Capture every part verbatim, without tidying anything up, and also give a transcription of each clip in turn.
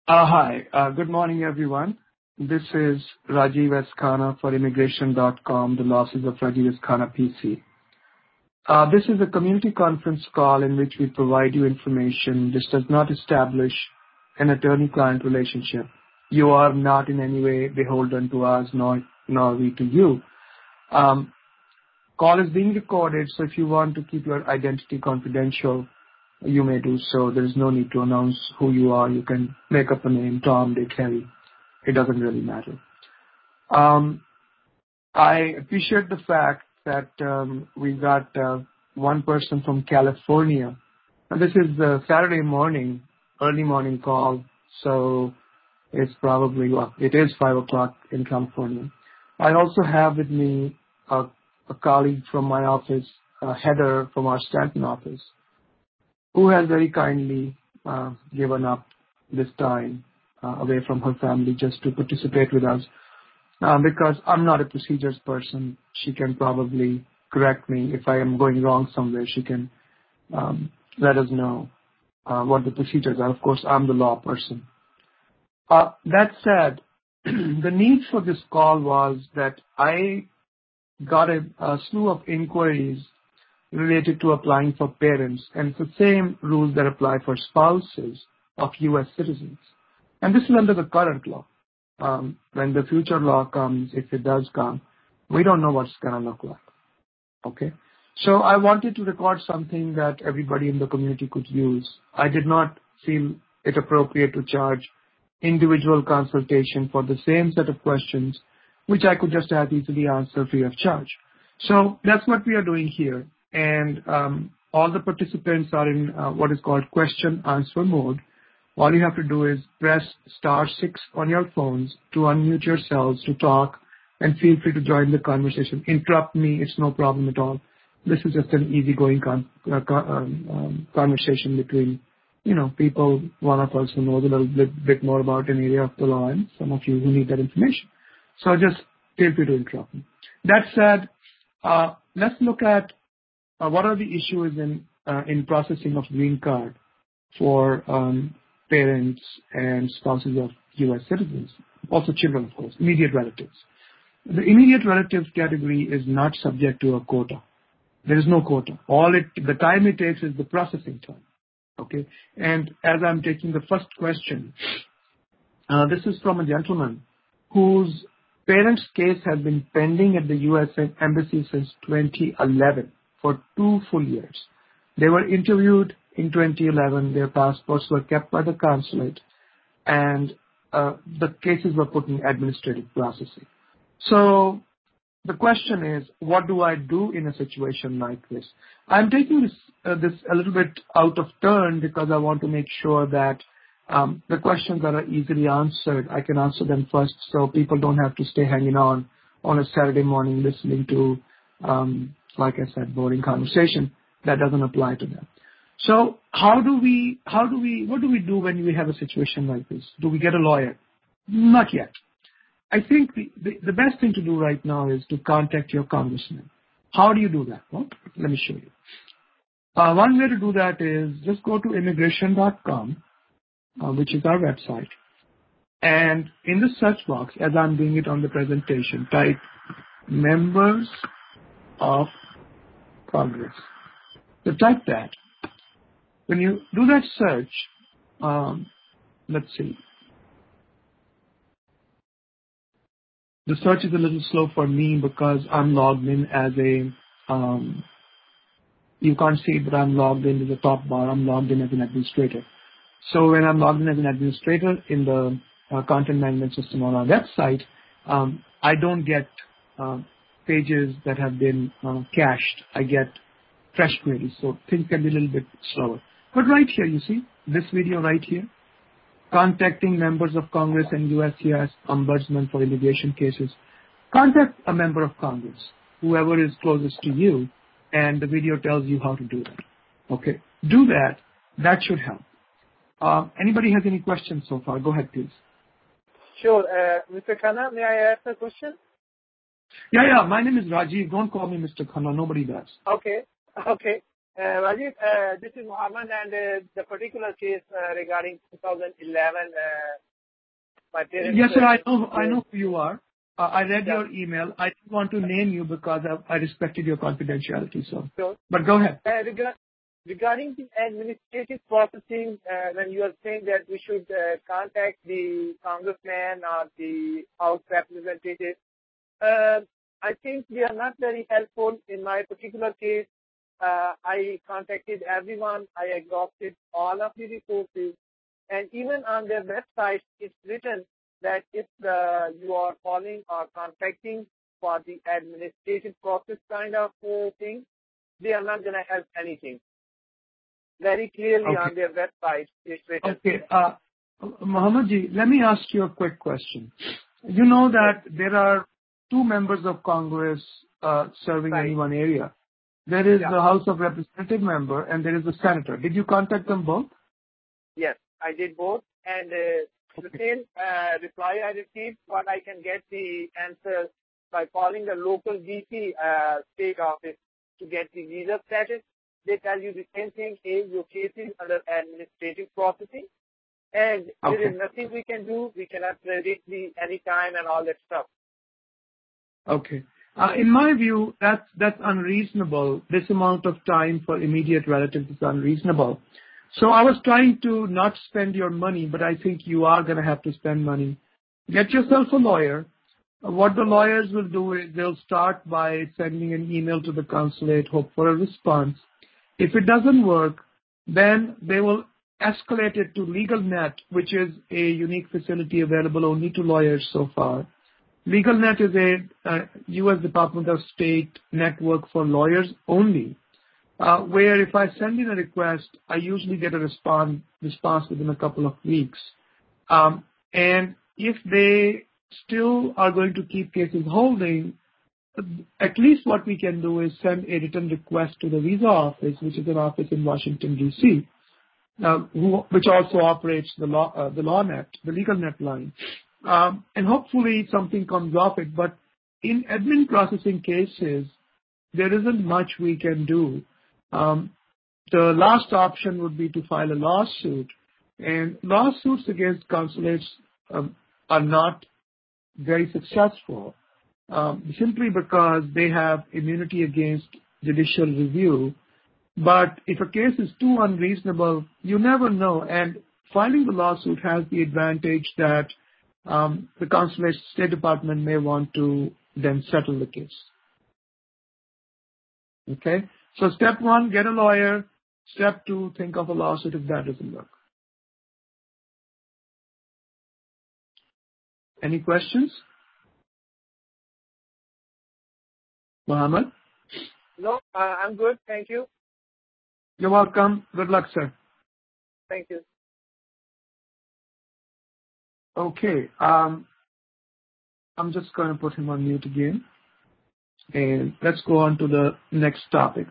Uh, Hi. Uh, Good morning, everyone. This is Rajiv S. Khanna for immigration dot com, the losses of Rajiv S. Khanna P C. Uh, This is a community conference call in which we provide you information. This does not establish an attorney-client relationship. You are not in any way beholden to us, nor nor we to you. Um, Call is being recorded, so if you want to keep your identity confidential, you may do so. There is no need to announce who you are. You can make up a name, Tom, Dick, Harry. It doesn't really matter. Um, I appreciate the fact that um, we got uh, one person from California. And this is uh, Saturday morning, early morning call, so it's probably, well, it is five o'clock in California. I also have with me a, a colleague from my office, uh, Heather from our Stanton office, who has very kindly uh, given up this time uh, away from her family just to participate with us. Uh, because I'm not a procedures person, she can probably correct me if I am going wrong somewhere. She can um, let us know uh, what the procedures are. Of course, I'm the law person. Uh, that said, the need for this call was that I got a, a slew of inquiries related to applying for parents, and it's the same rules that apply for spouses of U S citizens. And this is under the current law. Um, when the future law comes, if it does come, we don't know what's going to look like. Okay? So I wanted to record something that everybody in the community could use. I did not feel it appropriate to charge individual consultation for the same set of questions, which I could just as easily answer free of charge. So that's what we are doing here. And um, all the participants are in uh, what is called question answer mode. All you have to do is press star six on your phones to unmute yourselves to talk, and feel free to join the conversation. Interrupt me, it's no problem at all. This is just an easygoing con- uh, con- um, um, conversation between, you know, people, one of us who knows a little bit, bit more about an area of the law, and some of you who need that information. So just feel free to interrupt me. That said, uh, let's look at uh, what are the issues in uh, in processing of green card for um, parents and spouses of U S citizens, also children, of course, immediate relatives. The immediate relatives category is not subject to a quota. There is no quota. All it, the time it takes is the processing time. Okay. And as I'm taking the first question, uh, this is from a gentleman whose parents' case has been pending at the U S Embassy since twenty eleven for two full years. They were interviewed in twenty eleven. Their passports were kept by the consulate, and uh, the cases were put in administrative processing. So the question is, what do I do in a situation like this? I'm taking this uh, this a little bit out of turn because I want to make sure that um, the questions that are easily answered, I can answer them first, so people don't have to stay hanging on on a Saturday morning listening to, um, like I said, boring conversation that doesn't apply to them. So how do we, how do we, what do we do when we have a situation like this? Do we get a lawyer? Not yet. I think the, the, the best thing to do right now is to contact your congressman. How do you do that? Well, let me show you. Uh, one way to do that is just go to immigration dot com, uh, which is our website. And in the search box, as I'm doing it on the presentation, type members of Congress. So type that. When you do that search, um, let's see. The search is a little slow for me because I'm logged in as a, um, you can't see it, but I'm logged in to the top bar. I'm logged in as an administrator. So when I'm logged in as an administrator in the uh, content management system on our website, um, I don't get uh, pages that have been uh, cached. I get fresh queries, so things can be a little bit slower. But right here, you see, this video right here, contacting members of Congress and U S C I S Ombudsman for immigration cases. Contact a member of Congress, whoever is closest to you, and the video tells you how to do that. Okay, do that. That should help. Uh, anybody has any questions so far? Go ahead, please. Sure. Uh, Mister Khanna, may I ask a question? Yeah, yeah. My name is Rajiv. Don't call me Mister Khanna. Nobody does. Okay. Okay. Uh, Rajiv, uh, this is Mohammed, and uh, the particular case uh, regarding two thousand eleven, uh, my parents. Yes, sir. I know. Uh, I know who you are. Uh, I read yeah. your email. I didn't want to name you because I, I respected your confidentiality. So, So, but go ahead. uh, regard, regarding the administrative processing, uh, when you are saying that we should uh, contact the congressman or the House representative, uh, I think they are not very helpful. In my particular case, uh, I contacted everyone. I exhausted all of the resources. And even on their website, it's written that if uh, you are calling or contacting for the administrative process kind of uh, thing, they are not going to help anything. Very clearly Okay. on their website, it's written. Okay. Uh, Mohammed ji, let me ask you a quick question. You know that there are two members of Congress uh, serving Right. in one area. There is Yeah. the House of Representative member and there is a senator. Did you contact them both? Yes, I did both. And uh, the Okay. same uh, reply I received, but I can get the answer by calling the local D C uh, state office to get the visa status. They tell you the same thing, is your case is under administrative processing. And Okay. there is nothing we can do. We cannot predict the any time and all that stuff. Okay. Uh, in my view, that's that's unreasonable. This amount of time for immediate relatives is unreasonable. So I was trying to not spend your money, but I think you are going to have to spend money. Get yourself a lawyer. Uh, What the lawyers will do is they'll start by sending an email to the consulate, hope for a response. If it doesn't work, then they will escalate it to LegalNet, which is a unique facility available only to lawyers so far. LegalNet is a uh, U S Department of State network for lawyers only, uh, where if I send in a request, I usually get a respond, response within a couple of weeks. Um, and if they still are going to keep cases holding, at least what we can do is send a written request to the visa office, which is an office in Washington, D C, uh, who, which also operates the law, uh, the LawNet, the LegalNet line. Um, and hopefully something comes off it. But in admin processing cases, there isn't much we can do. Um, the last option would be to file a lawsuit. And lawsuits against consulates um, are not very successful, um, simply because they have immunity against judicial review. But if a case is too unreasonable, you never know. And filing the lawsuit has the advantage that um, the consulate State Department may want to then settle the case. Okay? So step one, get a lawyer. Step two, think of a lawsuit if that doesn't work. Any questions? Mohammed? No, uh, I'm good. Thank you. You're welcome. Good luck, sir. Thank you. Okay. Um, I'm just going to put him on mute again. And let's go on to the next topic.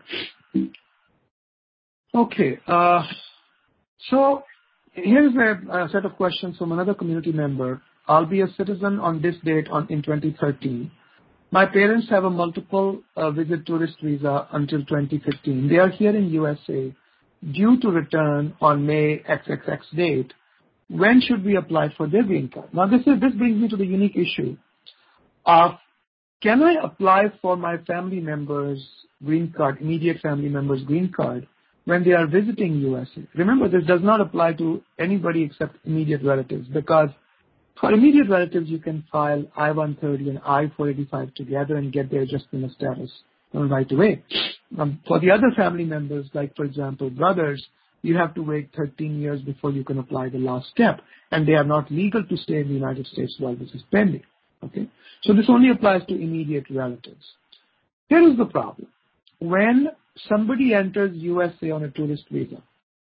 Okay. Uh, so here's a, a set of questions from another community member. I'll be a citizen on this date on in twenty thirteen. My parents have a multiple uh, visit tourist visa until twenty fifteen. They are here in U S A due to return on May triple X date. When should we apply for their green card? Now this is this brings me to the unique issue of, can I apply for my family members' green card, immediate family members' green card, when they are visiting U S A? Remember, this does not apply to anybody except immediate relatives, because for immediate relatives, you can file I one thirty and I four eighty-five together and get their adjustment of status right away. Um, for the other family members, like, for example, brothers, you have to wait thirteen years before you can apply the last step, and they are not legal to stay in the United States while this is pending. Okay? So this only applies to immediate relatives. Here is the problem. When somebody enters U S A on a tourist visa,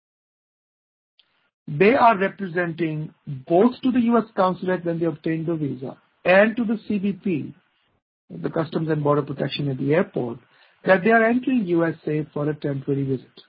they are representing both to the U S consulate when they obtain the visa and to the C B P, the Customs and Border Protection at the airport, that they are entering U S A for a temporary visit.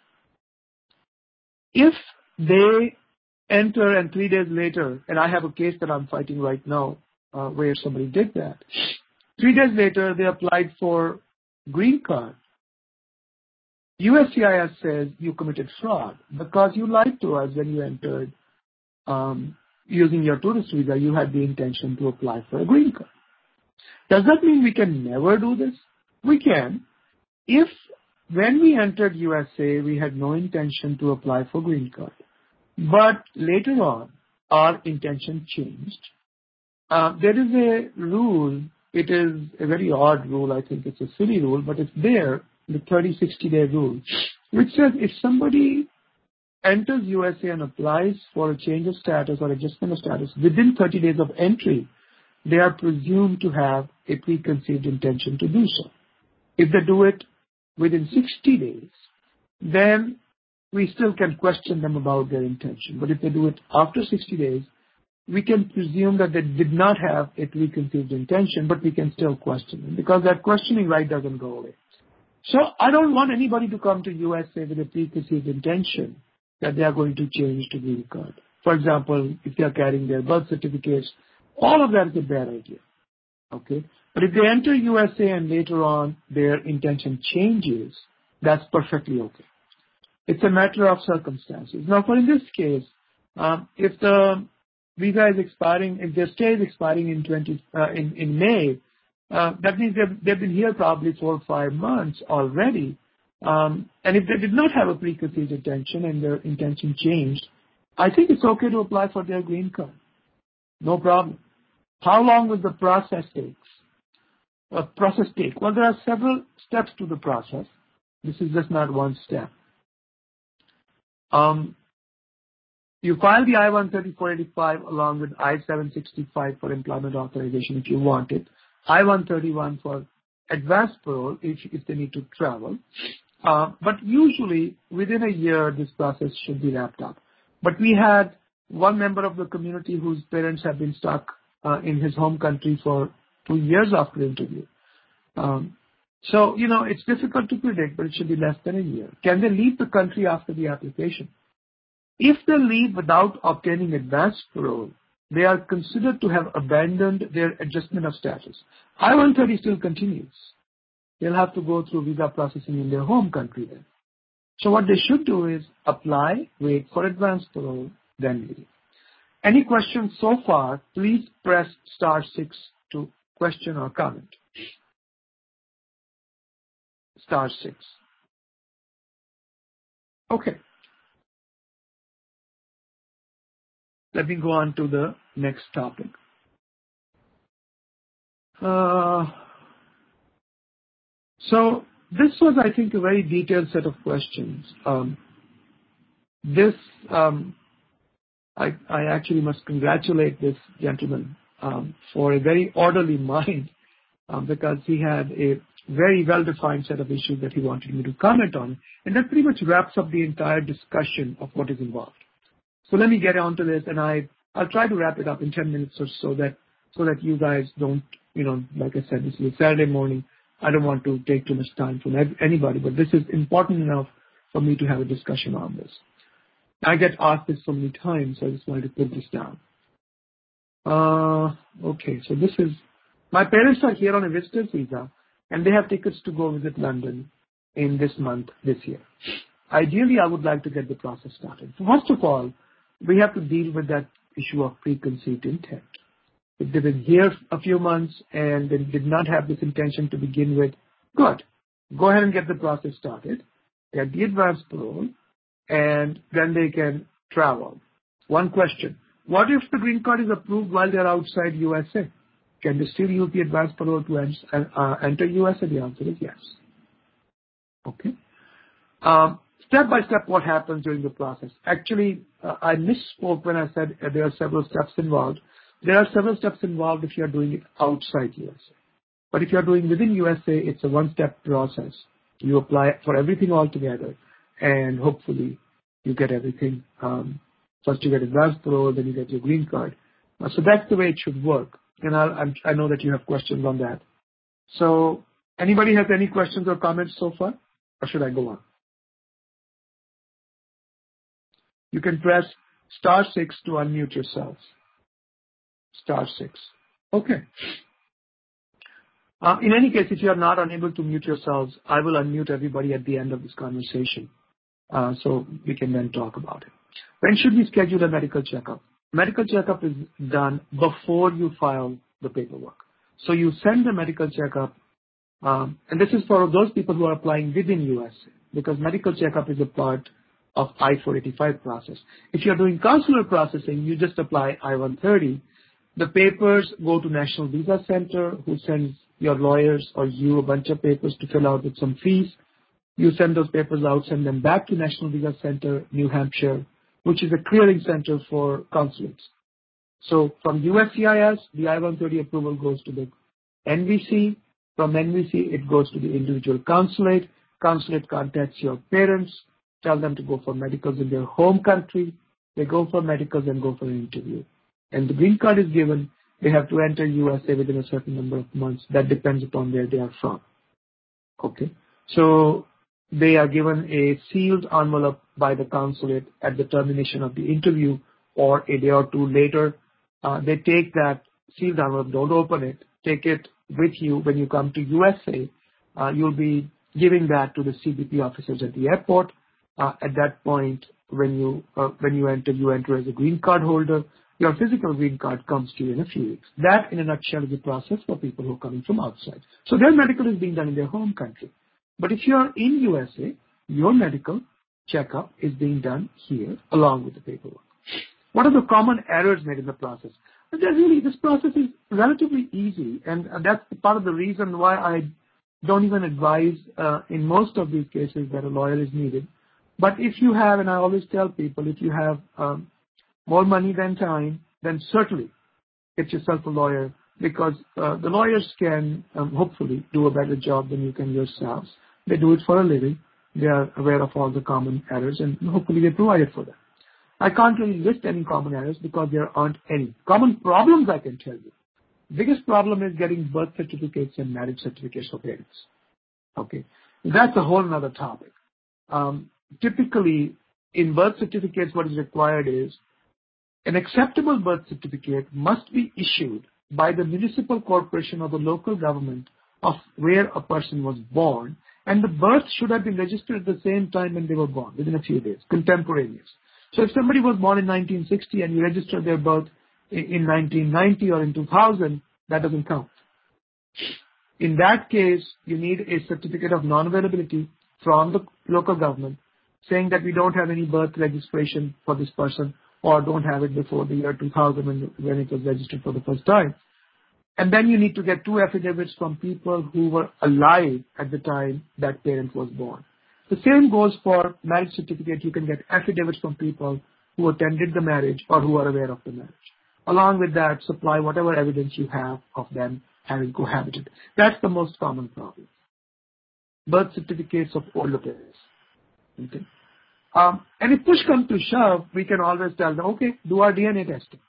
If they enter and three days later, and I have a case that I'm fighting right now uh, where somebody did that, three days later they applied for green card, U S C I S says you committed fraud because you lied to us when you entered um, using your tourist visa. You had the intention to apply for a green card. Does that mean we can never do this? We can. If when we entered U S A, we had no intention to apply for green card, but later on, our intention changed. Uh, there is a rule. It is a very odd rule. I think it's a silly rule, but it's there, the thirty sixty day rule, which says if somebody enters U S A and applies for a change of status or adjustment of status within thirty days of entry, they are presumed to have a preconceived intention to do so. If they do it within sixty days, then we still can question them about their intention. But if they do it after sixty days, we can presume that they did not have a preconceived intention, but we can still question them because that questioning right doesn't go away. So I don't want anybody to come to U S A with a preconceived intention that they are going to change to green card. For example, if they are carrying their birth certificates, all of that is a bad idea. Okay? But if they enter U S A and later on their intention changes, that's perfectly okay. It's a matter of circumstances. Now, for in this case, um, if the visa is expiring, if their stay is expiring in twenty uh, in in May, uh, that means they've they've been here probably four or five months already. Um, and if they did not have a preconceived intention and their intention changed, I think it's okay to apply for their green card. No problem. How long will the process take? Uh, process take? Well, there are several steps to the process. This is just not one step. Um, you file the I one thirty-four eighty-five along with I seven sixty-five for employment authorization if you want it, I one thirty-one for advanced parole if, if they need to travel. Uh, but usually within a year this process should be wrapped up. But we had one member of the community whose parents have been stuck uh, in his home country for two years after interview. Um, so, you know, it's difficult to predict, but it should be less than a year. Can they leave the country after the application? If they leave without obtaining advanced parole, they are considered to have abandoned their adjustment of status. I one thirty still continues. They'll have to go through visa processing in their home country then. So what they should do is apply, wait for advanced parole, then leave. Any questions so far, please press star six to question or comment. Star six. Okay. Let me go on to the next topic. Uh, so this was, I think, a very detailed set of questions. Um, this, um, I, I actually must congratulate this gentleman um, for a very orderly mind um, because he had a very well-defined set of issues that he wanted me to comment on. And that pretty much wraps up the entire discussion of what is involved. So let me get on to this, and I, I'll try to wrap it up in ten minutes or so that so that you guys don't, you know, like I said, this is a Saturday morning. I don't want to take too much time from anybody, but this is important enough for me to have a discussion on this. I get asked this so many times, so I just wanted to put this down. Uh, okay, so this is, my parents are here on a visitor's visa, and they have tickets to go visit London in this month, this year. Ideally, I would like to get the process started. So first of all, we have to deal with that issue of preconceived intent. If they've been here a few months and they did not have this intention to begin with, good. Go ahead and get the process started, get the advance parole, and then they can travel. One question. What if the green card is approved while they're outside U S A? Can they still use the advance parole to uh, enter U S A? The answer is yes. Okay. Um, step by step, what happens during the process? Actually, uh, I misspoke when I said uh, there are several steps involved. There are several steps involved if you are doing it outside U S A. But if you are doing within U S A, it's a one-step process. You apply for everything all together, and hopefully you get everything. Um, first you get advanced parole, then you get your green card. Uh, so that's the way it should work. And I'll, I'm, I know that you have questions on that. So anybody has any questions or comments so far? Or should I go on? You can press star six to unmute yourselves. Star six. Okay. Uh, in any case, if you are not unable to mute yourselves, I will unmute everybody at the end of this conversation, uh, so we can then talk about it. When should we schedule a medical checkup? Medical checkup is done before you file the paperwork. So you send the medical checkup, um, and this is for those people who are applying within U S A, because medical checkup is a part of I four eighty-five process. If you're doing consular processing, you just apply I one thirty. The papers go to National Visa Center, who sends your lawyers or you a bunch of papers to fill out with some fees. You send those papers out, send them back to National Visa Center, New Hampshire, which is a clearing center for consulates. So from U S C I S, the I one thirty approval goes to the N V C. From N V C, it goes to the individual consulate. Consulate contacts your parents, tell them to go for medicals in their home country. They go for medicals and go for an interview. And the green card is given. They have to enter U S A within a certain number of months. That depends upon where they are from. Okay. So they are given a sealed envelope by the consulate at the termination of the interview or a day or two later. Uh, they take that sealed envelope, don't open it, take it with you when you come to U S A. Uh, you'll be giving that to the C B P officers at the airport. Uh, at that point, when you uh, when you enter, you enter as a green card holder. Your physical green card comes to you in a few weeks. That, in a nutshell, is the process for people who are coming from outside. So their medical is being done in their home country. But if you are in U S A, your medical checkup is being done here along with the paperwork. What are the common errors made in the process? But really, this process is relatively easy, and that's part of the reason why I don't even advise uh, in most of these cases that a lawyer is needed. But if you have, and I always tell people, if you have um, more money than time, then certainly get yourself a lawyer, because uh, the lawyers can um, hopefully do a better job than you can yourselves. They do it for a living. They are aware of all the common errors, and hopefully they provide it for them. I can't really list any common errors because there aren't any. Common problems I can tell you. Biggest problem is getting birth certificates and marriage certificates for parents. Okay, that's a whole other topic. Um, typically, in birth certificates, what is required is an acceptable birth certificate must be issued by the municipal corporation or the local government of where a person was born, and the birth should have been registered at the same time when they were born, within a few days, contemporaneous. So if somebody was born in nineteen sixty and you registered their birth in nineteen ninety or in two thousand, that doesn't count. In that case, you need a certificate of non-availability from the local government saying that we don't have any birth registration for this person, or don't have it before the year two thousand when, when it was registered for the first time. And then you need to get two affidavits from people who were alive at the time that parent was born. The same goes for marriage certificate. You can get affidavits from people who attended the marriage or who are aware of the marriage. Along with that, supply whatever evidence you have of them having cohabited. That's the most common problem. Birth certificates of older parents. Okay. Um, and if push comes to shove, we can always tell them, okay, do our D N A testing.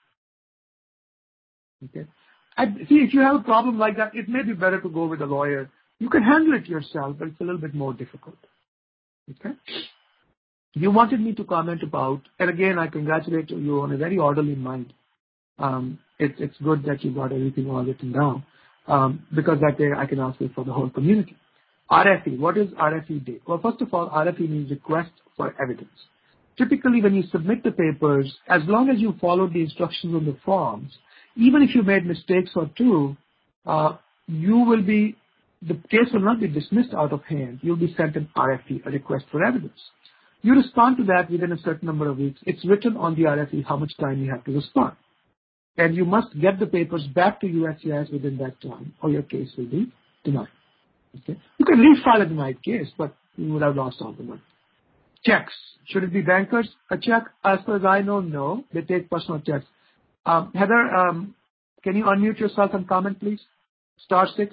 Okay. And see, if you have a problem like that, it may be better to go with a lawyer. You can handle it yourself, but it's a little bit more difficult. Okay. You wanted me to comment about, and again, I congratulate you on a very orderly mind. Um, it, it's good that you got everything all written down, um, because that way I can ask it for the whole community. R F E. What is R F E date? Well, first of all, R F E means request for evidence. Typically, when you submit the papers, as long as you follow the instructions on the forms, even if you made mistakes or two, uh, you will be, the case will not be dismissed out of hand. You'll be sent an R F E, a request for evidence. You respond to that within a certain number of weeks. It's written on the R F E how much time you have to respond. And you must get the papers back to U S C I S within that time, or your case will be denied. Okay. You can refile a denied case, but you would have lost all the money. Checks. Should it be bankers? A check, as far as I know, no. They take personal checks. Um, Heather, um, can you unmute yourself and comment, please? Star six.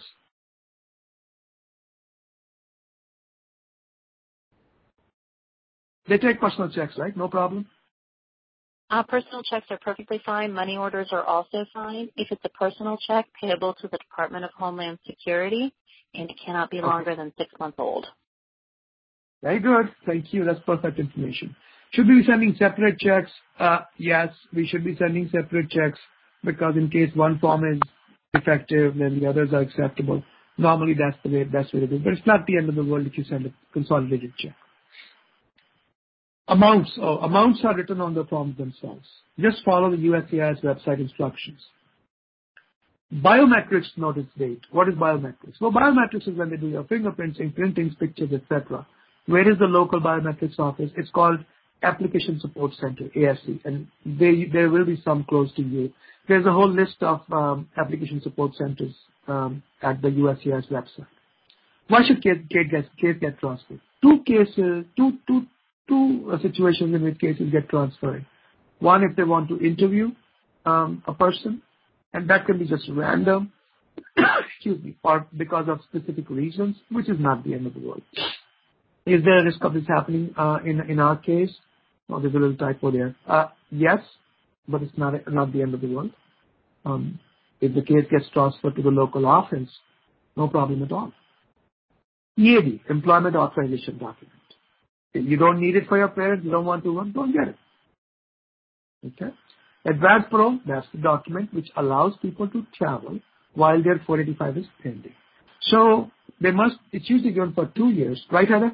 They take personal checks, right? No problem? Uh, personal checks are perfectly fine. Money orders are also fine. If it's a personal check, payable to the Department of Homeland Security, and it cannot be longer okay. than six months old. Very good. Thank you. That's perfect information. Should we be sending separate checks? Uh, yes, we should be sending separate checks, because in case one form is defective, then the others are acceptable. Normally, that's the way, best way to do it. But it's not the end of the world if you send a consolidated check. Amounts, oh, amounts are written on the forms themselves. Just follow the U S C I S website instructions. Biometrics notice date. What is biometrics? Well, biometrics is when they do your fingerprinting, printings, pictures, et cetera. Where is the local biometrics office? It's called Application Support Center, A S C, and they, there will be some close to you. There's a whole list of um, application support centers um, at the U S C I S website. Why should case, case, get, case get transferred? Two cases, two, two, two uh, situations in which cases get transferred. One, if they want to interview um, a person, and that can be just random, excuse me, or because of specific reasons, which is not the end of the world. Is there a risk of this happening uh, in in our case? Oh, there's a little typo there. Uh, yes, but it's not not the end of the world. Um, if the case gets transferred to the local office, no problem at all. E A D, Employment Authorization Document. If you don't need it for your parents, you don't want to work, don't get it. Okay. Advance parole, that's the document which allows people to travel while their four eighty-five is pending. So they must, it's usually given for two years, right, Heather?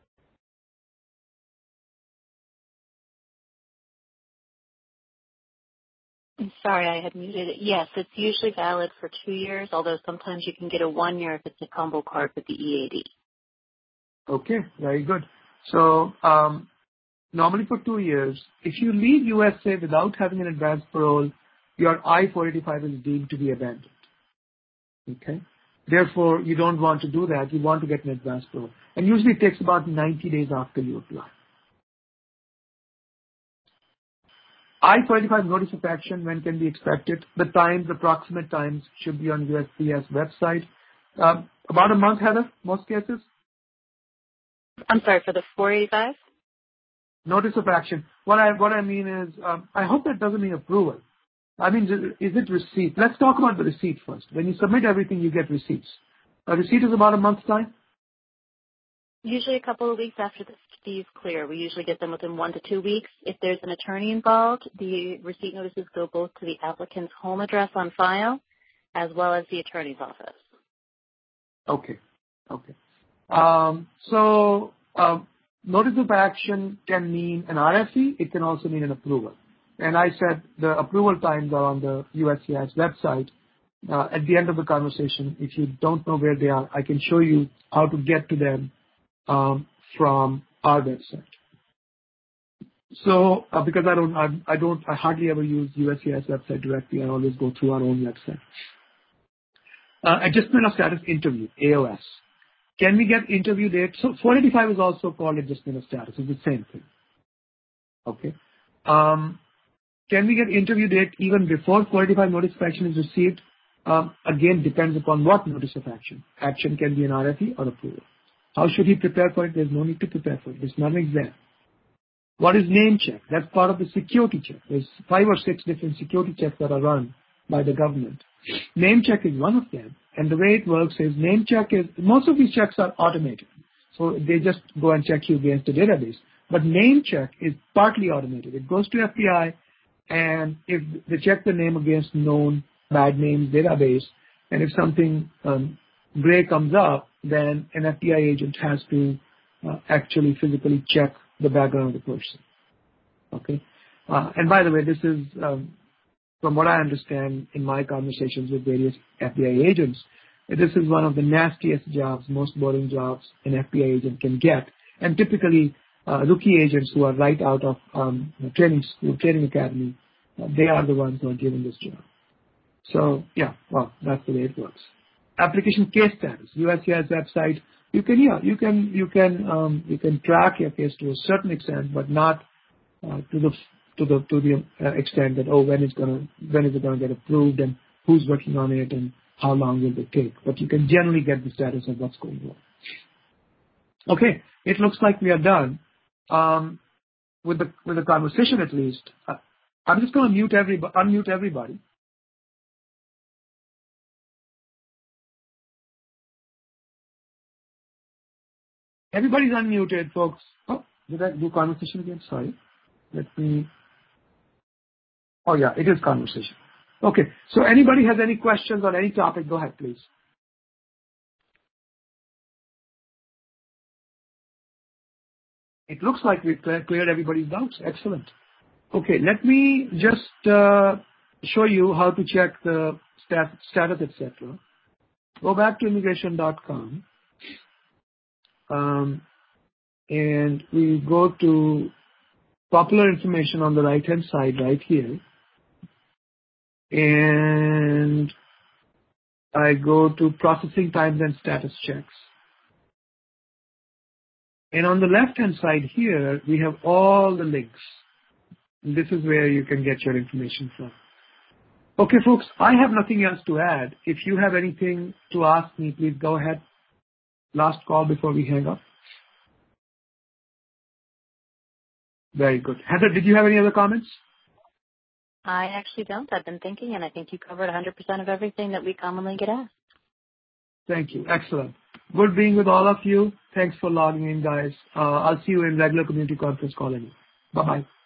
I'm sorry, I had muted it. Yes, it's usually valid for two years, although sometimes you can get a one year if it's a combo card with the E A D. Okay, very good. So um, normally for two years, if you leave U S A without having an advance parole, your I four eighty-five is deemed to be abandoned. Okay. Therefore, you don't want to do that. You want to get an advance parole. And usually it takes about ninety days after you apply. I four eighty-five notice of action, when can be expected? The times, approximate times, should be on U S C I S website. Um, about a month, Heather, most cases. I'm sorry, for the four eighty-five? Notice of action. What I what I mean is, um, I hope that doesn't mean approval. I mean, is it receipt? Let's talk about the receipt first. When you submit everything, you get receipts. A receipt is about a month's time? Usually a couple of weeks after the fee is clear. We usually get them within one to two weeks. If there's an attorney involved, the receipt notices go both to the applicant's home address on file as well as the attorney's office. Okay. Okay. Um, so, uh, notice of action can mean an R F E. It can also mean an approval. And I said the approval times are on the U S C I S website. Uh, at the end of the conversation, if you don't know where they are, I can show you how to get to them um, from our website. So, uh, because I don't, I, I don't, I hardly ever use U S C I S website directly. I always go through our own website. Uh, adjustment of status interview, A O S. Can we get interview date? So four eighty-five is also called adjustment of status. It's the same thing. Okay. Um, can we get interview date even before four eighty-five notice of action is received? Um, again, depends upon what notice of action. Action can be an R F E or approval. How should he prepare for it? There's no need to prepare for it. It's not an exam. What is name check? That's part of the security check. There's five or six different security checks that are run by the government. Name check is one of them. And the way it works is name check is, most of these checks are automated. So they just go and check you against the database. But name check is partly automated. It goes to F B I, and if they check the name against known bad names database, and if something um, gray comes up, then an F B I agent has to uh, actually physically check the background of the person. Okay. Uh, and by the way, this is, um, from what I understand in my conversations with various F B I agents, this is one of the nastiest jobs, most boring jobs an F B I agent can get. And typically, uh, rookie agents who are right out of um, training school, training academy, uh, they are the ones who are given this job. So, yeah, well, that's the way it works. Application case status, U S C I S website. You can, yeah, you can, you can, um, you can track your case to a certain extent, but not uh, to the to the to the uh, extent that, oh, when it's gonna when is it gonna get approved and who's working on it and how long will it take. But you can generally get the status of what's going on. Okay, it looks like we are done um, with the with the conversation at least. Uh, I'm just going to mute every unmute everybody. Everybody's unmuted, folks. Oh, did I do conversation again? Sorry. Let me. Oh yeah, it is conversation. Okay. So anybody has any questions on any topic? Go ahead, please. It looks like we've cleared everybody's doubts. Excellent. Okay, let me just uh, show you how to check the stat- status, et cetera. Go back to immigration dot com, um, and we go to popular information on the right-hand side right here, and I go to processing times and status checks. And on the left-hand side here, we have all the links. This is where you can get your information from. Okay, folks, I have nothing else to add. If you have anything to ask me, please go ahead. Last call before we hang up. Very good. Heather, did you have any other comments? I actually don't. I've been thinking, and I think you covered one hundred percent of everything that we commonly get asked. Thank you. Excellent. Good being with all of you. Thanks for logging in, guys. Uh, I'll see you in regular community conference call anyway. Bye-bye.